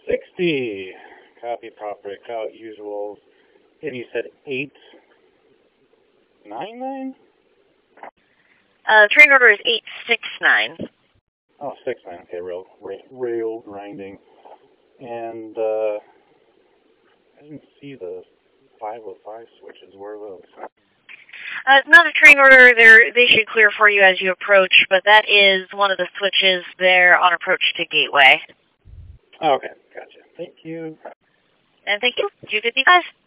60. Copy proper account usual. And you said 899? Train order is 869. Oh, 69. Okay, rail grinding. And I didn't see the 505 switches. Where are those? Not a train order. They should clear for you as you approach, but that is one of the switches there on approach to Gateway. Oh, okay, gotcha. Thank you. And thank you. 255.